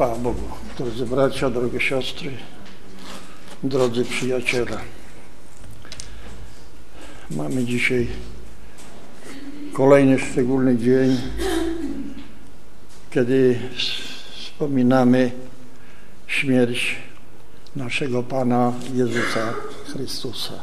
Chwała Bogu, drodzy bracia, drogie siostry, drodzy przyjaciele. Mamy dzisiaj kolejny szczególny dzień, kiedy wspominamy śmierć naszego Pana Jezusa Chrystusa.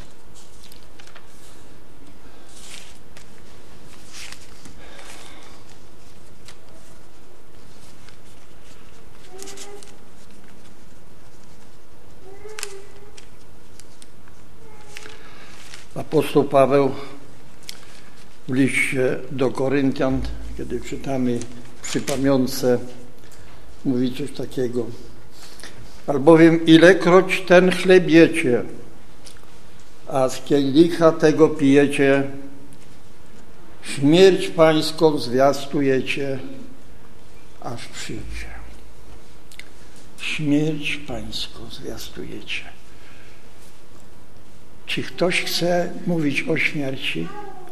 Apostoł Paweł w liście do Koryntian, kiedy czytamy przy pamiątce, mówi coś takiego: albowiem ilekroć ten chleb jecie, a z kielicha tego pijecie, śmierć pańską zwiastujecie, aż przyjdzie. Śmierć pańską zwiastujecie. Czy ktoś chce mówić o śmierci?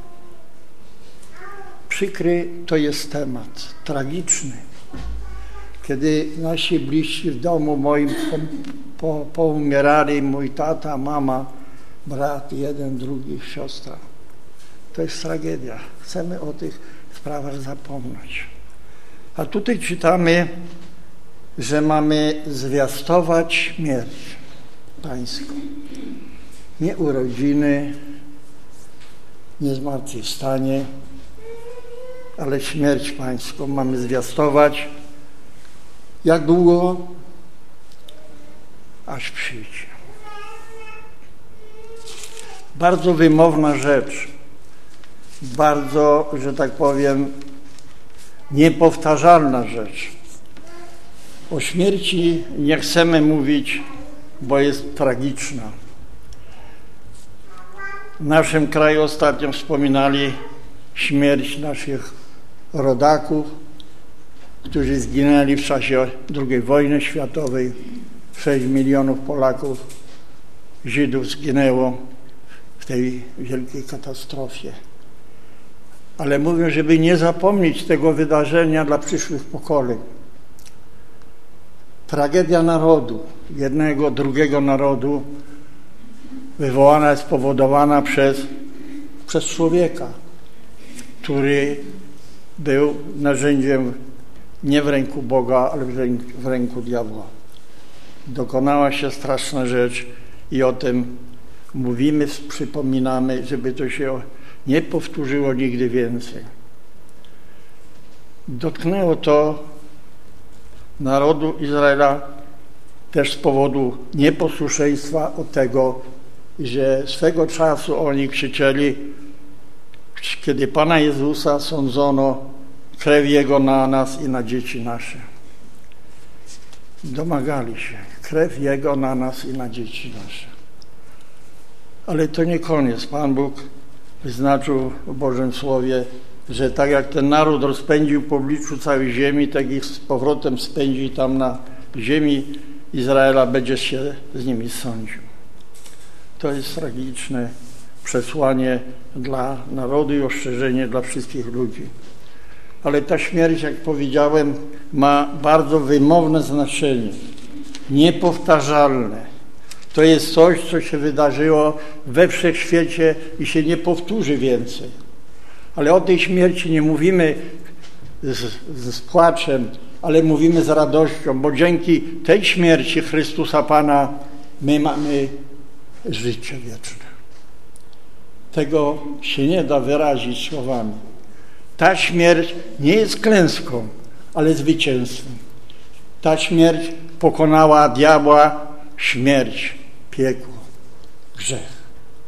Przykry to jest temat, tragiczny. Kiedy nasi bliscy w domu moim poumierali, mój tata, mama, brat, jeden, drugi, siostra. To jest tragedia. Chcemy o tych sprawach zapomnieć. A tutaj czytamy, że mamy zwiastować śmierć pańską. Nie urodziny, nie zmartwychwstanie, ale śmierć pańską mamy zwiastować. Jak długo? Aż przyjdzie. Bardzo wymowna rzecz, bardzo, że tak powiem, niepowtarzalna rzecz. O śmierci nie chcemy mówić, bo jest tragiczna. W naszym kraju ostatnio wspominali śmierć naszych rodaków, którzy zginęli w czasie II wojny światowej. 6 milionów Polaków, Żydów zginęło w tej wielkiej katastrofie. Ale mówią, żeby nie zapomnieć tego wydarzenia dla przyszłych pokoleń. Tragedia narodu, jednego, drugiego narodu, wywołana jest, spowodowana przez człowieka, który był narzędziem nie w ręku Boga, ale w ręku diabła. Dokonała się straszna rzecz i o tym mówimy, przypominamy, żeby to się nie powtórzyło nigdy więcej. Dotknęło to narodu Izraela też z powodu nieposłuszeństwa od tego, że swego czasu oni krzyczeli, kiedy Pana Jezusa sądzono, krew Jego na nas i na dzieci nasze. Domagali się, krew Jego na nas i na dzieci nasze. Ale to nie koniec. Pan Bóg wyznaczył w Bożym Słowie, że tak jak ten naród rozpędził po obliczu całej ziemi, tak ich z powrotem spędzi tam na ziemi Izraela, będzie się z nimi sądził. To jest tragiczne przesłanie dla narodu i ostrzeżenie dla wszystkich ludzi. Ale ta śmierć, jak powiedziałem, ma bardzo wymowne znaczenie, niepowtarzalne. To jest coś, co się wydarzyło we wszechświecie i się nie powtórzy więcej. Ale o tej śmierci nie mówimy z płaczem, ale mówimy z radością, bo dzięki tej śmierci Chrystusa Pana my mamy życie wieczne. Tego się nie da wyrazić słowami. Ta śmierć nie jest klęską, ale zwycięstwem. Ta śmierć pokonała diabła, śmierć, piekło, grzech.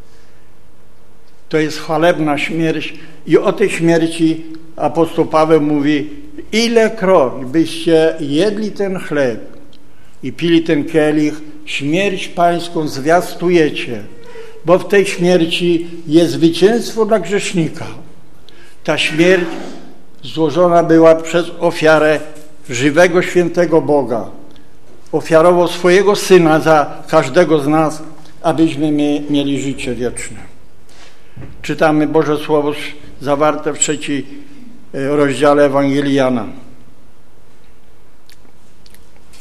To jest chwalebna śmierć i o tej śmierci apostoł Paweł mówi: ilekroć byście jedli ten chleb i pili ten kielich, śmierć pańską zwiastujecie, bo w tej śmierci jest zwycięstwo dla grzesznika. Ta śmierć złożona była przez ofiarę żywego, świętego Boga. Ofiarował swojego Syna za każdego z nas, abyśmy mieli życie wieczne. Czytamy Boże Słowo zawarte w 3 rozdziale Ewangelii Jana.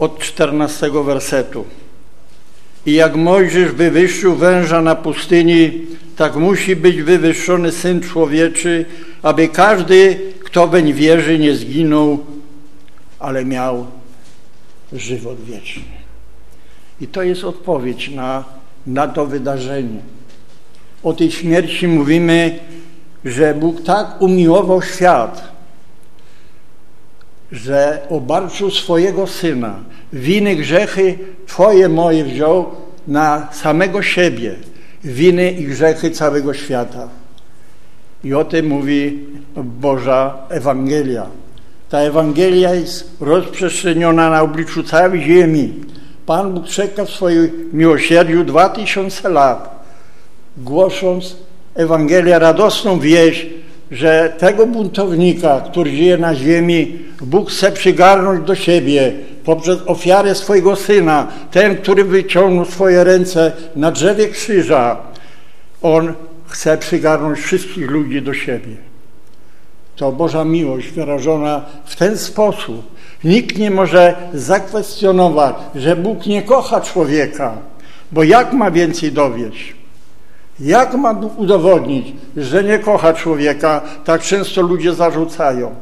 od 14 wersetu. I jak Mojżesz wywyższył węża na pustyni, tak musi być wywyższony Syn Człowieczy, aby każdy, kto weń wierzy, nie zginął, ale miał żywot wieczny. I to jest odpowiedź na to wydarzenie. O tej śmierci mówimy, że Bóg tak umiłował świat, że obarczył swojego Syna. Winy, grzechy Twoje, moje wziął na samego siebie. Winy i grzechy całego świata. I o tym mówi Boża Ewangelia. Ta Ewangelia jest rozprzestrzeniona na obliczu całej ziemi. Pan Bóg czeka w swoim miłosierdziu 2000 lat, głosząc Ewangelię, radosną wieść, że tego buntownika, który żyje na ziemi, Bóg chce przygarnąć do siebie poprzez ofiarę swojego Syna, ten, który wyciągnął swoje ręce na drzewie krzyża. On chce przygarnąć wszystkich ludzi do siebie. To Boża miłość wyrażona w ten sposób. Nikt nie może zakwestionować, że Bóg nie kocha człowieka, bo jak ma więcej dowieść? Jak ma Bóg udowodnić, że nie kocha człowieka? Tak często ludzie zarzucają.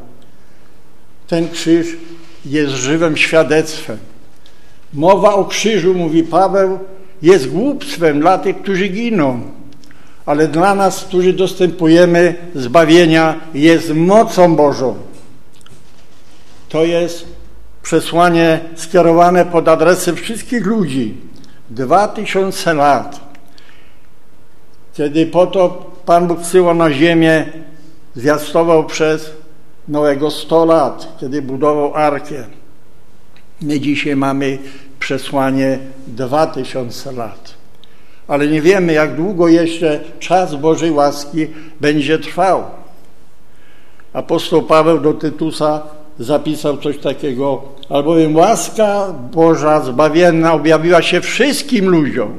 Ten krzyż jest żywym świadectwem. Mowa o krzyżu, mówi Paweł, jest głupstwem dla tych, którzy giną. Ale dla nas, którzy dostępujemy zbawienia, jest mocą Bożą. To jest przesłanie skierowane pod adresem wszystkich ludzi. 2000 lat. Kiedy potop Pan Bóg zsyłał na ziemię, zwiastował przez Noego 100 lat, kiedy budował arkę. My dzisiaj mamy przesłanie 2000 lat. Ale nie wiemy, jak długo jeszcze czas Bożej łaski będzie trwał. Apostoł Paweł do Tytusa zapisał coś takiego: albowiem łaska Boża zbawienna objawiła się wszystkim ludziom,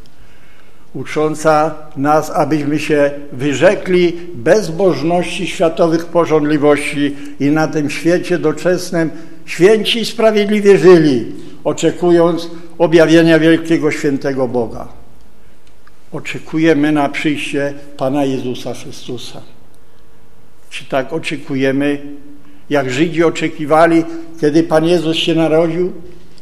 ucząca nas, abyśmy się wyrzekli bezbożności światowych pożądliwości i na tym świecie doczesnym święci i sprawiedliwie żyli, oczekując objawienia wielkiego świętego Boga. Oczekujemy na przyjście Pana Jezusa Chrystusa. Czy tak oczekujemy, jak Żydzi oczekiwali, kiedy Pan Jezus się narodził?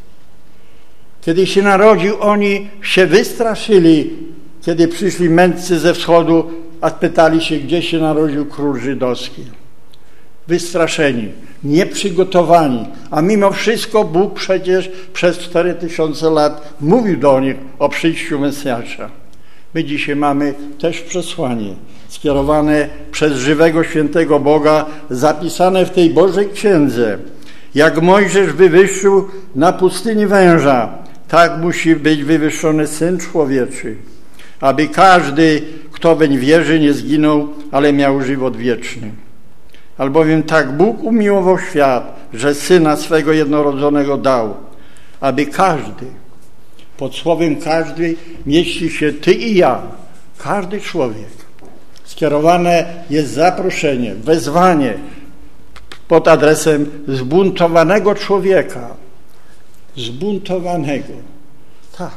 Kiedy się narodził, oni się wystraszyli, kiedy przyszli mędrcy ze wschodu, a pytali się, gdzie się narodził król żydowski. Wystraszeni, nieprzygotowani, a mimo wszystko Bóg przecież przez 4000 lat mówił do nich o przyjściu Mesjasza. My dzisiaj mamy też przesłanie skierowane przez żywego, świętego Boga, zapisane w tej Bożej Księdze. Jak Mojżesz wywyższył na pustyni węża, tak musi być wywyższony Syn Człowieczy, aby każdy, kto weń wierzy, nie zginął, ale miał żywot wieczny. Albowiem tak Bóg umiłował świat, że Syna swego jednorodzonego dał, aby każdy, pod słowem każdy mieści się ty i ja, każdy człowiek. Skierowane jest zaproszenie, wezwanie pod adresem zbuntowanego człowieka. Zbuntowanego. Tak.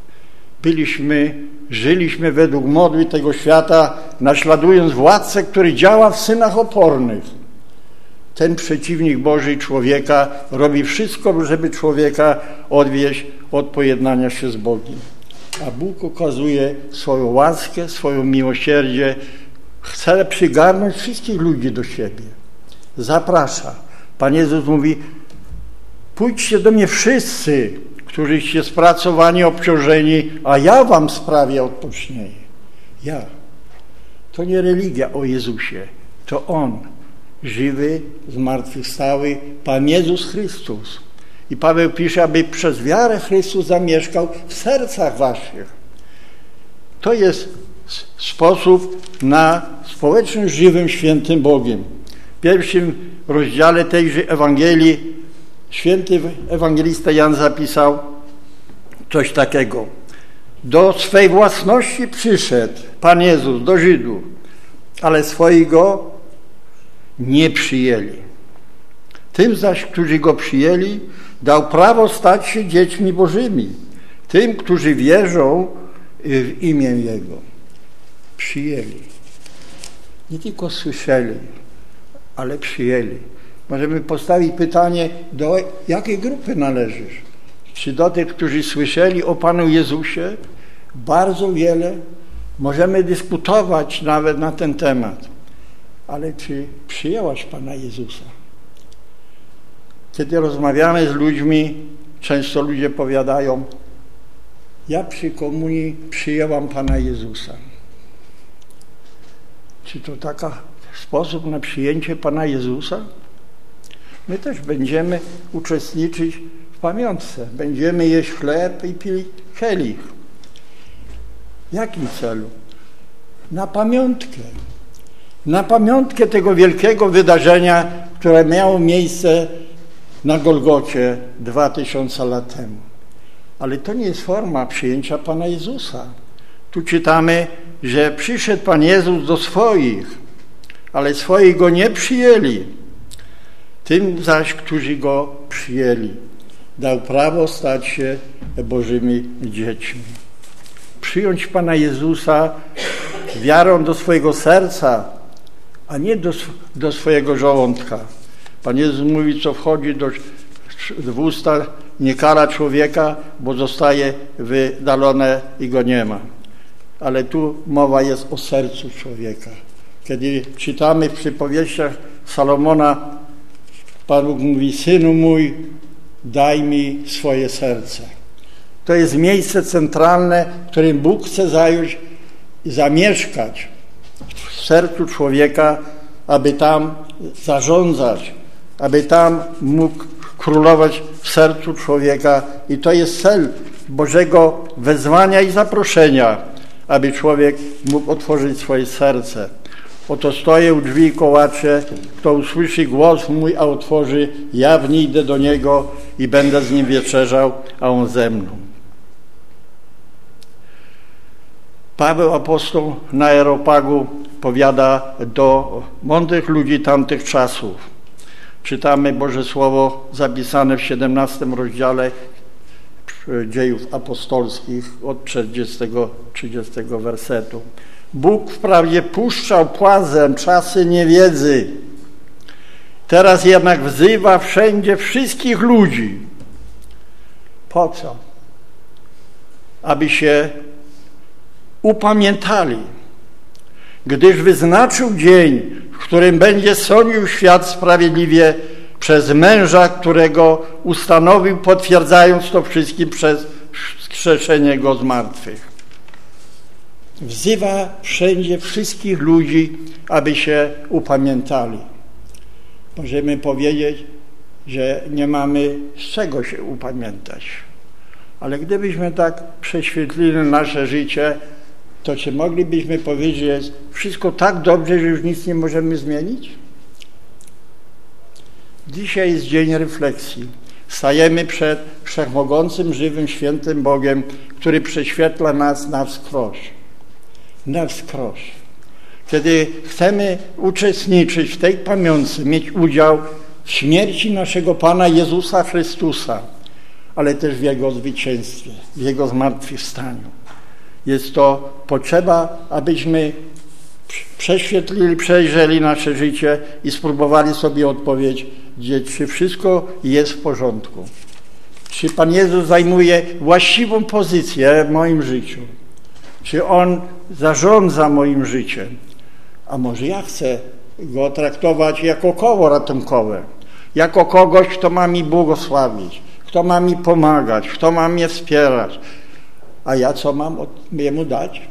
Żyliśmy według modły tego świata, naśladując władcę, który działa w synach opornych. Ten przeciwnik Boży człowieka robi wszystko, żeby człowieka odwieźć od pojednania się z Bogiem. A Bóg okazuje swoją łaskę, swoją miłosierdzie, chce przygarnąć wszystkich ludzi do siebie. Zaprasza. Pan Jezus mówi: pójdźcie do mnie wszyscy, którzyście spracowani, obciążeni, a ja wam sprawię odpocznienie. Ja. To nie religia o Jezusie, to On, żywy, zmartwychwstały Pan Jezus Chrystus. I Paweł pisze, aby przez wiarę Chrystus zamieszkał w sercach waszych. To jest sposób na społeczność z żywym, świętym Bogiem. W pierwszym rozdziale tejże Ewangelii święty ewangelista Jan zapisał coś takiego: do swej własności przyszedł Pan Jezus do Żydów, ale swojego nie przyjęli. Tym zaś, którzy Go przyjęli, dał prawo stać się dziećmi Bożymi. Tym, którzy wierzą w imię Jego. Przyjęli. Nie tylko słyszeli, ale przyjęli. Możemy postawić pytanie, do jakiej grupy należysz? Czy do tych, którzy słyszeli o Panu Jezusie? Bardzo wiele. Możemy dyskutować nawet na ten temat. Ale czy przyjęłaś Pana Jezusa? Kiedy rozmawiamy z ludźmi, często ludzie powiadają, ja przy komunii przyjęłam Pana Jezusa. Czy to taki sposób na przyjęcie Pana Jezusa? My też będziemy uczestniczyć w pamiątce. Będziemy jeść chleb i pić kielich. W jakim celu? Na pamiątkę. Na pamiątkę tego wielkiego wydarzenia, które miało miejsce na Golgocie 2000 lat temu. Ale to nie jest forma przyjęcia Pana Jezusa. Tu czytamy, że przyszedł Pan Jezus do swoich, ale swoi Go nie przyjęli. Tym zaś, którzy Go przyjęli, dał prawo stać się Bożymi dziećmi. Przyjąć Pana Jezusa wiarą do swojego serca, a nie do swojego żołądka. Pan Jezus mówi, co wchodzi w usta, nie kara człowieka, bo zostaje wydalone i go nie ma. Ale tu mowa jest o sercu człowieka. Kiedy czytamy w przypowieściach Salomona, Pan Bóg mówi, synu mój, daj mi swoje serce. To jest miejsce centralne, w którym Bóg chce zająć i zamieszkać w sercu człowieka, aby tam zarządzać, aby tam mógł królować w sercu człowieka. I to jest cel Bożego wezwania i zaproszenia, aby człowiek mógł otworzyć swoje serce. Oto stoję u drzwi i kołaczę, kto usłyszy głos mój, a otworzy, ja wnidę do niego i będę z nim wieczerzał, a on ze mną. Paweł apostoł na Areopagu powiada do mądrych ludzi tamtych czasów. Czytamy Boże Słowo zapisane w 17 rozdziale Dziejów Apostolskich od 30 wersetu. Bóg wprawdzie puszczał płazem czasy niewiedzy, teraz jednak wzywa wszędzie wszystkich ludzi. Po co? Aby się upamiętali, gdyż wyznaczył dzień, w którym będzie sądził świat sprawiedliwie przez męża, którego ustanowił, potwierdzając to wszystkim przez wskrzeszenie go z martwych. Wzywa wszędzie wszystkich ludzi, aby się upamiętali. Możemy powiedzieć, że nie mamy z czego się upamiętać. Ale gdybyśmy tak prześwietlili nasze życie, to czy moglibyśmy powiedzieć, że jest wszystko tak dobrze, że już nic nie możemy zmienić? Dzisiaj jest dzień refleksji. Stajemy przed wszechmogącym, żywym, świętym Bogiem, który prześwietla nas na wskroś. Na wskroś. Kiedy chcemy uczestniczyć w tej pamiątce, mieć udział w śmierci naszego Pana Jezusa Chrystusa, ale też w Jego zwycięstwie, w Jego zmartwychwstaniu. Jest to potrzeba, abyśmy prześwietlili, przejrzeli nasze życie i spróbowali sobie odpowiedzieć, czy wszystko jest w porządku. Czy Pan Jezus zajmuje właściwą pozycję w moim życiu? Czy On zarządza moim życiem? A może ja chcę Go traktować jako koło ratunkowe, jako kogoś, kto ma mi błogosławić, kto ma mi pomagać, kto ma mnie wspierać. A ja co mam Jemu dać?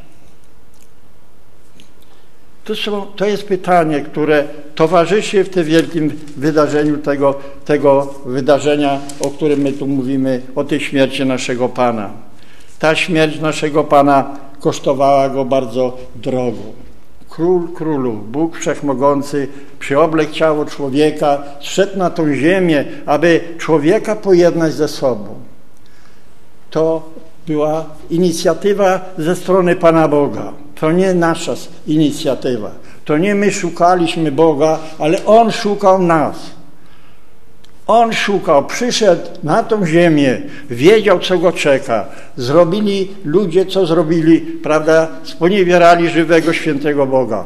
To jest pytanie, które towarzyszy w tym wielkim wydarzeniu, tego wydarzenia, o którym my tu mówimy, o tej śmierci naszego Pana. Ta śmierć naszego Pana kosztowała Go bardzo drogo. Król królów, Bóg Wszechmogący, przyoblekł ciało człowieka, zszedł na tą ziemię, aby człowieka pojednać ze sobą. To była inicjatywa ze strony Pana Boga. To nie nasza inicjatywa. To nie my szukaliśmy Boga, ale On szukał nas. On szukał, przyszedł na tą ziemię, wiedział, co go czeka. Zrobili ludzie, co zrobili, prawda? Sponiewierali żywego, świętego Boga.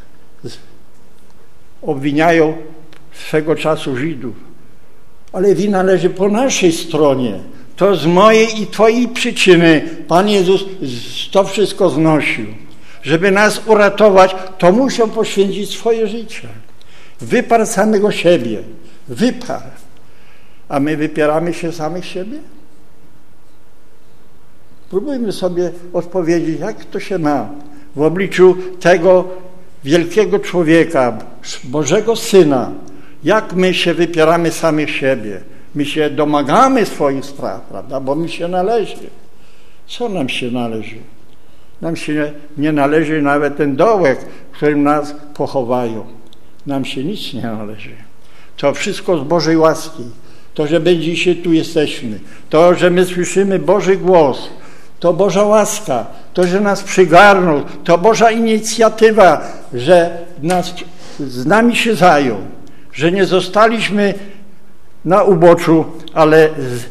Obwiniają swego czasu Żydów. Ale wina leży po naszej stronie. To z mojej i twojej przyczyny Pan Jezus to wszystko znosił. Żeby nas uratować, to muszą poświęcić swoje życie. Wyparł samego siebie. Wyparł. A my wypieramy się samych siebie? Próbujmy sobie odpowiedzieć, jak to się ma w obliczu tego wielkiego człowieka, Bożego Syna. Jak my się wypieramy samych siebie? My się domagamy swoich spraw, prawda? Bo mi się należy. Co nam się należy? Nam się nie należy nawet ten dołek, w którym nas pochowają. Nam się nic nie należy. To wszystko z Bożej łaski. To, że dzisiaj tu jesteśmy. To, że my słyszymy Boży głos. To Boża łaska. To, że nas przygarnął. To Boża inicjatywa, że z nami się zajął. Że nie zostaliśmy na uboczu, ale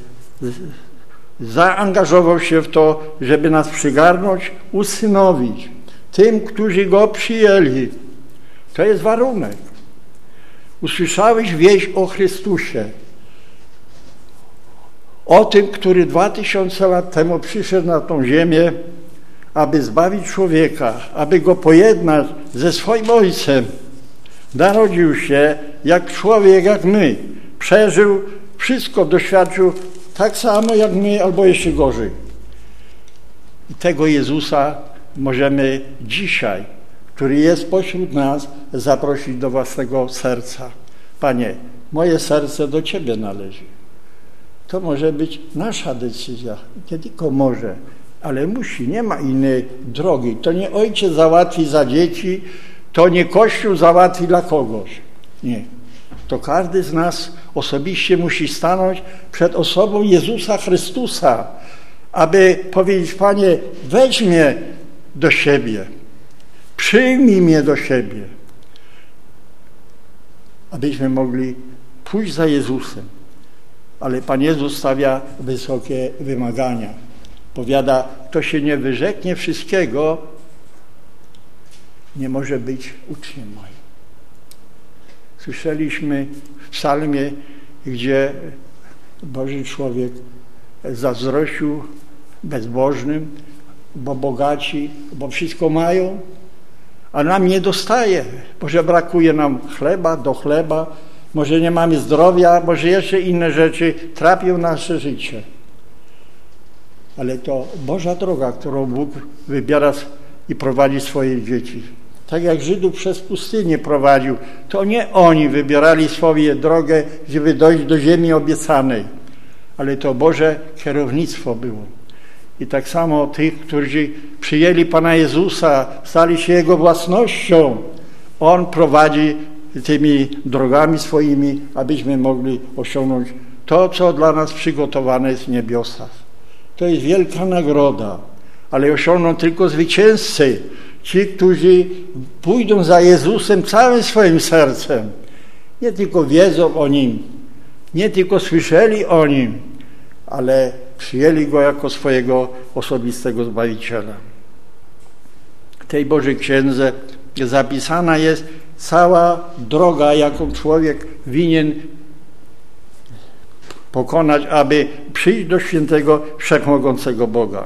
zaangażował się w to, żeby nas przygarnąć, usynowić. Tym, którzy Go przyjęli. To jest warunek. Usłyszałeś wieść o Chrystusie. O tym, który 2000 lat temu przyszedł na tą ziemię, aby zbawić człowieka, aby go pojednać ze swoim Ojcem. Narodził się jak człowiek, jak my. Przeżył wszystko, doświadczył tak samo jak my, albo jeszcze gorzej. I tego Jezusa możemy dzisiaj, który jest pośród nas, zaprosić do własnego serca. Panie, moje serce do Ciebie należy. To może być nasza decyzja. Nie tylko może, ale musi. Nie ma innej drogi. To nie ojciec załatwi za dzieci, to nie Kościół załatwi dla kogoś. Nie. To każdy z nas osobiście musi stanąć przed osobą Jezusa Chrystusa, aby powiedzieć: Panie, weź mnie do siebie. Przyjmij mnie do siebie. Abyśmy mogli pójść za Jezusem. Ale Pan Jezus stawia wysokie wymagania. Powiada, kto się nie wyrzeknie wszystkiego, nie może być uczniem moim. Słyszeliśmy w psalmie, gdzie Boży człowiek zazdrościł bezbożnym, bo bogaci, bo wszystko mają, a nam nie dostaje. Może brakuje nam chleba, do chleba, może nie mamy zdrowia, może jeszcze inne rzeczy trapią nasze życie. Ale to Boża droga, którą Bóg wybiera i prowadzi swoje dzieci. Tak jak Żydów przez pustynię prowadził, to nie oni wybierali swoją drogę, żeby dojść do ziemi obiecanej, ale to Boże kierownictwo było. I tak samo tych, którzy przyjęli Pana Jezusa, stali się Jego własnością, On prowadzi tymi drogami swoimi, abyśmy mogli osiągnąć to, co dla nas przygotowane jest w niebiosach. To jest wielka nagroda, ale osiągną tylko zwycięzcy, ci, którzy pójdą za Jezusem całym swoim sercem. Nie tylko wiedzą o Nim, nie tylko słyszeli o Nim, ale przyjęli Go jako swojego osobistego Zbawiciela. W tej Bożej Księdze zapisana jest cała droga, jaką człowiek winien pokonać, aby przyjść do świętego, wszechmogącego Boga.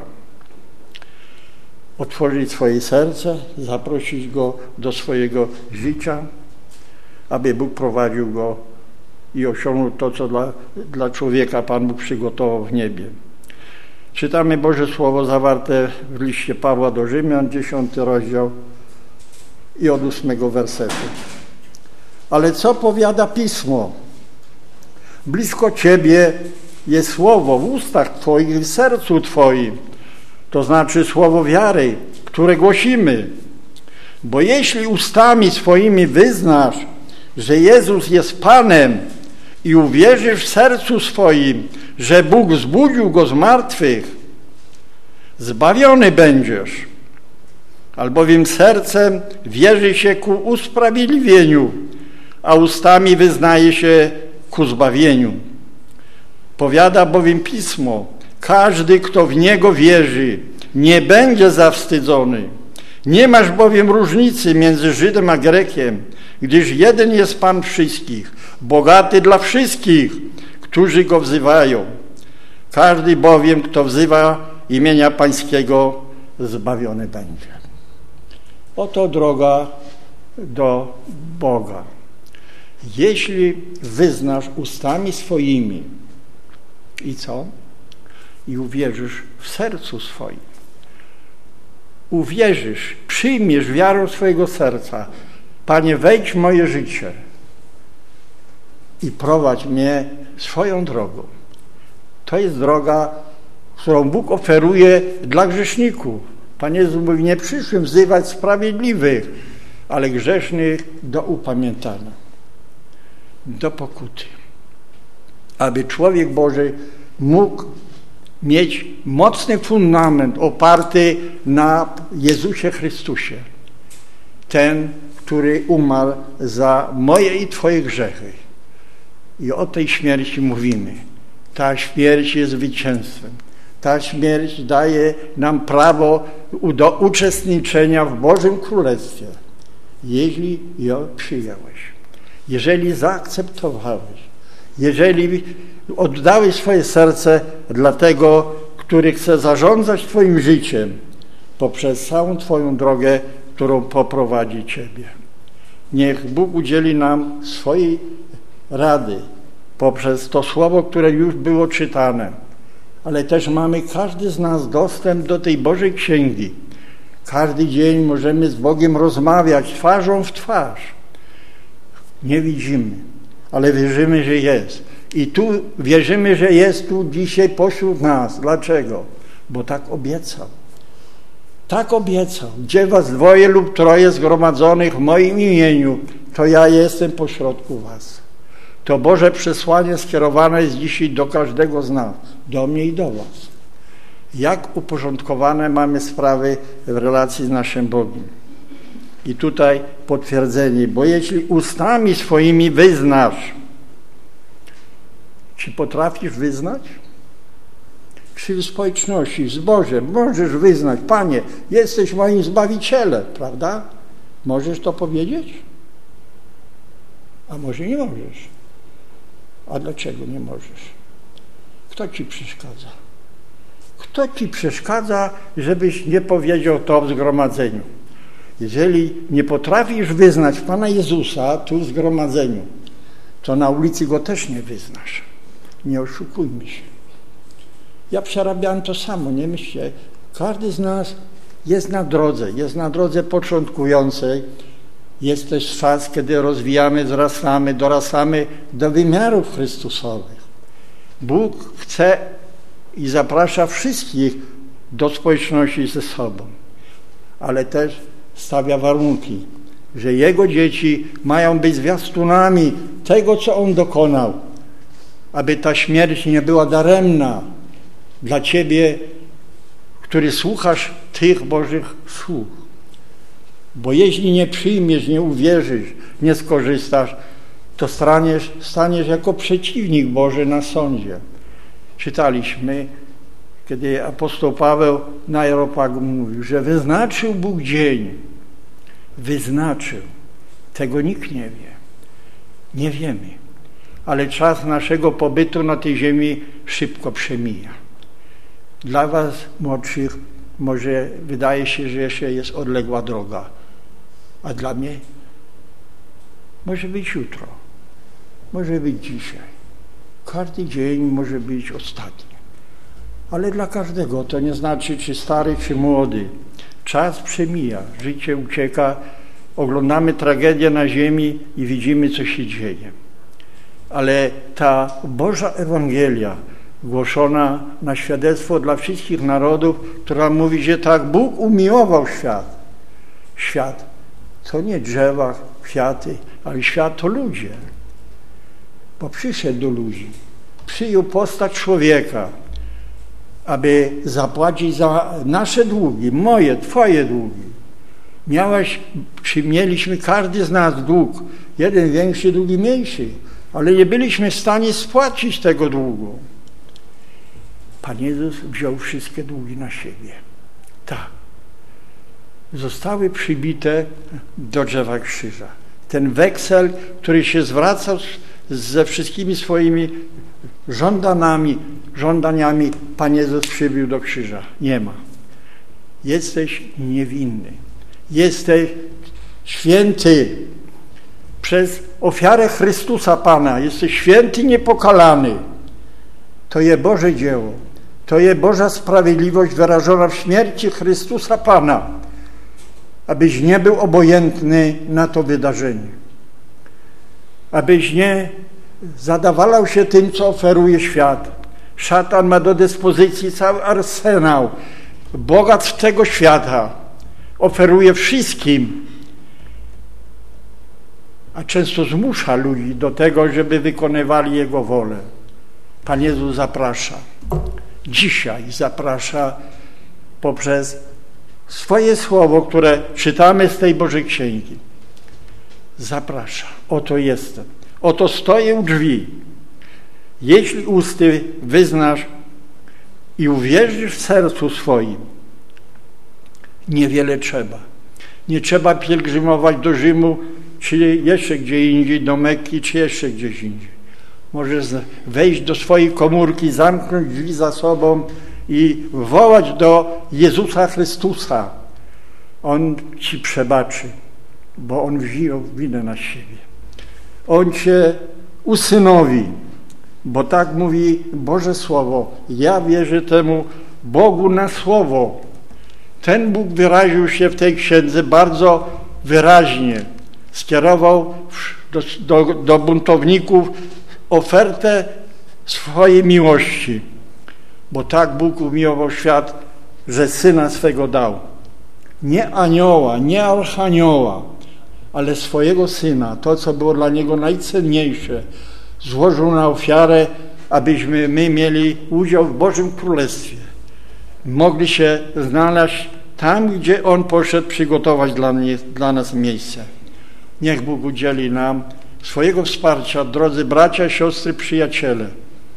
Otworzyć swoje serce, zaprosić Go do swojego życia, aby Bóg prowadził go i osiągnął to, co dla człowieka Pan Bóg przygotował w niebie. Czytamy Boże Słowo zawarte w liście Pawła do Rzymian, 10 rozdział i od 8 wersetu. Ale co powiada Pismo? Blisko Ciebie jest słowo w ustach Twoich i w sercu Twoim. To znaczy słowo wiary, które głosimy. Bo jeśli ustami swoimi wyznasz, że Jezus jest Panem i uwierzysz w sercu swoim, że Bóg wzbudził Go z martwych, zbawiony będziesz. Albowiem sercem wierzy się ku usprawiedliwieniu, a ustami wyznaje się ku zbawieniu. Powiada bowiem Pismo, każdy, kto w Niego wierzy, nie będzie zawstydzony. Nie masz bowiem różnicy między Żydem a Grekiem, gdyż jeden jest Pan wszystkich, bogaty dla wszystkich, którzy Go wzywają. Każdy bowiem, kto wzywa imienia Pańskiego, zbawiony będzie. Oto droga do Boga. Jeśli wyznasz ustami swoimi i co? I uwierzysz w sercu swoim. Uwierzysz, przyjmiesz wiarą swojego serca. Panie, wejdź w moje życie i prowadź mnie swoją drogą. To jest droga, którą Bóg oferuje dla grzeszników. Pan Jezus mówi, nie przyszłem wzywać sprawiedliwych, ale grzesznych do upamiętania, do pokuty. Aby człowiek Boży mógł mieć mocny fundament oparty na Jezusie Chrystusie. Ten, który umarł za moje i Twoje grzechy. I o tej śmierci mówimy. Ta śmierć jest zwycięstwem. Ta śmierć daje nam prawo do uczestniczenia w Bożym Królestwie. Jeśli ją przyjąłeś, jeżeli zaakceptowałeś, jeżeli oddałeś swoje serce dla tego, który chce zarządzać Twoim życiem poprzez całą Twoją drogę, którą poprowadzi Ciebie. Niech Bóg udzieli nam swojej rady poprzez to słowo, które już było czytane, ale też mamy każdy z nas dostęp do tej Bożej Księgi. Każdy dzień możemy z Bogiem rozmawiać twarzą w twarz. Nie widzimy, ale wierzymy, że jest. I tu wierzymy, że jest tu dzisiaj pośród nas. Dlaczego? Bo tak obiecał. Tak obiecał. Gdzie was 2 lub 3 zgromadzonych w moim imieniu, to ja jestem pośrodku was. To Boże przesłanie skierowane jest dzisiaj do każdego z nas, do mnie i do was. Jak uporządkowane mamy sprawy w relacji z naszym Bogiem. I tutaj potwierdzenie, bo jeśli ustami swoimi wyznasz, czy potrafisz wyznać? Czy w społeczności z Bożem możesz wyznać, Panie, jesteś moim Zbawicielem, prawda? Możesz to powiedzieć? A może nie możesz? A dlaczego nie możesz? Kto ci przeszkadza? Kto ci przeszkadza, żebyś nie powiedział to w zgromadzeniu? Jeżeli nie potrafisz wyznać Pana Jezusa tu w zgromadzeniu, to na ulicy Go też nie wyznasz. Nie oszukujmy się. Ja przerabiałem to samo, nie myślcie. Każdy z nas jest na drodze początkującej. Jest też czas, kiedy rozwijamy, wzrastamy, dorastamy do wymiarów Chrystusowych. Bóg chce i zaprasza wszystkich do społeczności ze sobą, ale też stawia warunki, że Jego dzieci mają być zwiastunami tego, co On dokonał, aby ta śmierć nie była daremna dla Ciebie, który słuchasz tych Bożych słów. Bo jeśli nie przyjmiesz, nie uwierzysz, nie skorzystasz, to staniesz jako przeciwnik Boży na sądzie. Czytaliśmy, kiedy apostoł Paweł na Areopagu mówił, że wyznaczył Bóg dzień. Wyznaczył. Tego nikt nie wie. Nie wiemy. Ale czas naszego pobytu na tej ziemi szybko przemija. Dla was, młodszych, może wydaje się, że jeszcze jest odległa droga. A dla mnie może być jutro. Może być dzisiaj. Każdy dzień może być ostatni. Ale dla każdego to nie znaczy, czy stary, czy młody. Czas przemija, życie ucieka, oglądamy tragedię na ziemi i widzimy, co się dzieje. Ale ta Boża Ewangelia, głoszona na świadectwo dla wszystkich narodów, która mówi, że tak Bóg umiłował świat. Świat to nie drzewa, kwiaty, ale świat to ludzie. Bo przyszedł do ludzi, przyjął postać człowieka, aby zapłacić za nasze długi, moje, twoje długi. Mieliśmy każdy z nas dług, jeden większy, drugi mniejszy, ale nie byliśmy w stanie spłacić tego długu. Pan Jezus wziął wszystkie długi na siebie. Tak. Zostały przybite do drzewa krzyża. Ten weksel, który się zwracał ze wszystkimi swoimi żądaniami, Pan Jezus przybił do krzyża. Nie ma. Jesteś niewinny. Jesteś święty. Przez ofiarę Chrystusa Pana jesteś święty, niepokalany. To jest Boże dzieło. To jest Boża sprawiedliwość wyrażona w śmierci Chrystusa Pana. Abyś nie był obojętny na to wydarzenie. Abyś nie zadawalał się tym, co oferuje świat. Szatan ma do dyspozycji cały arsenał bogactw tego świata. Oferuje wszystkim. A często zmusza ludzi do tego, żeby wykonywali Jego wolę. Pan Jezus zaprasza. Dzisiaj zaprasza poprzez swoje słowo, które czytamy z tej Bożej Księgi. Zaprasza. Oto jestem. Oto stoję u drzwi. Jeśli usty wyznasz i uwierzysz w sercu swoim, niewiele trzeba. Nie trzeba pielgrzymować do Rzymu, czy jeszcze gdzie indziej, do Mekki, czy jeszcze gdzieś indziej. Możesz wejść do swojej komórki, zamknąć drzwi za sobą i wołać do Jezusa Chrystusa. On ci przebaczy, bo On wziął winę na siebie. On cię usynowi, bo tak mówi Boże Słowo. Ja wierzę temu Bogu na słowo. Ten Bóg wyraził się w tej księdze bardzo wyraźnie. Skierował do buntowników ofertę swojej miłości. Bo tak Bóg umiłował świat, że Syna swego dał. Nie anioła, nie archanioła, ale swojego Syna, to co było dla Niego najcenniejsze, złożył na ofiarę, abyśmy my mieli udział w Bożym Królestwie. Mogli się znaleźć tam, gdzie On poszedł przygotować dla nas miejsce. Niech Bóg udzieli nam swojego wsparcia, drodzy bracia, siostry, przyjaciele.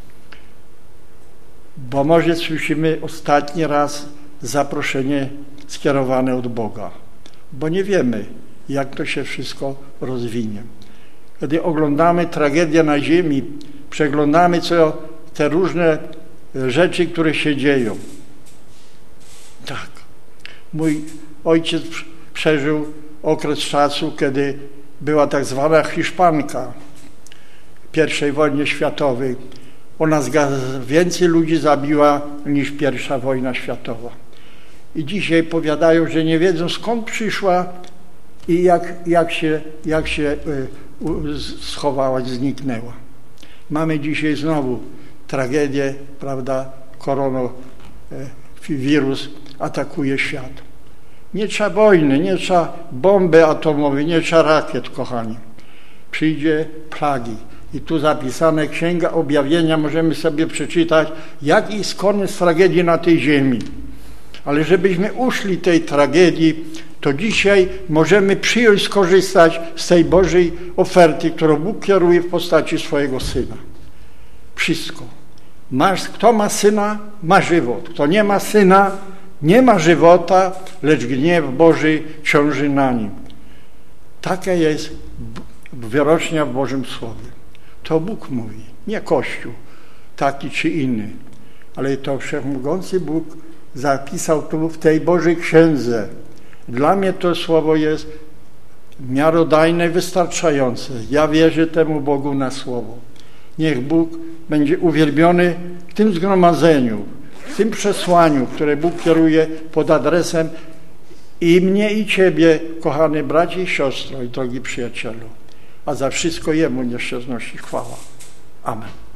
Bo może słyszymy ostatni raz zaproszenie skierowane od Boga. Bo nie wiemy, jak to się wszystko rozwinie. Kiedy oglądamy tragedię na ziemi, przeglądamy te różne rzeczy, które się dzieją. Tak. Mój ojciec przeżył okres czasu, kiedy była tak zwana Hiszpanka w I wojnie światowej. Ona więcej ludzi zabiła niż I wojna światowa. I dzisiaj powiadają, że nie wiedzą, skąd przyszła i jak się schowała, zniknęła. Mamy dzisiaj znowu tragedię, prawda, koronawirus atakuje świat. Nie trzeba wojny, nie trzeba bomby atomowej, nie trzeba rakiet, kochani. Przyjdzie plagi. I tu zapisane Księga Objawienia, możemy sobie przeczytać, jaki jest koniec tragedii na tej ziemi. Ale żebyśmy uszli tej tragedii, to dzisiaj możemy przyjąć, skorzystać z tej Bożej oferty, którą Bóg kieruje w postaci swojego Syna. Wszystko. Kto ma Syna, ma żywot. Kto nie ma Syna, nie ma żywota, lecz gniew Boży ciąży na nim. Taka jest wyrocznia w Bożym Słowie. To Bóg mówi, nie Kościół, taki czy inny. Ale to Wszechmogący Bóg zapisał tu w tej Bożej Księdze. Dla mnie to słowo jest miarodajne, wystarczające. Ja wierzę temu Bogu na słowo. Niech Bóg będzie uwielbiony w tym zgromadzeniu, w tym przesłaniu, które Bóg kieruje pod adresem i mnie, i Ciebie, kochany bracie i siostro, i drogi przyjacielu. A za wszystko Jemu nieszczęsności chwała. Amen.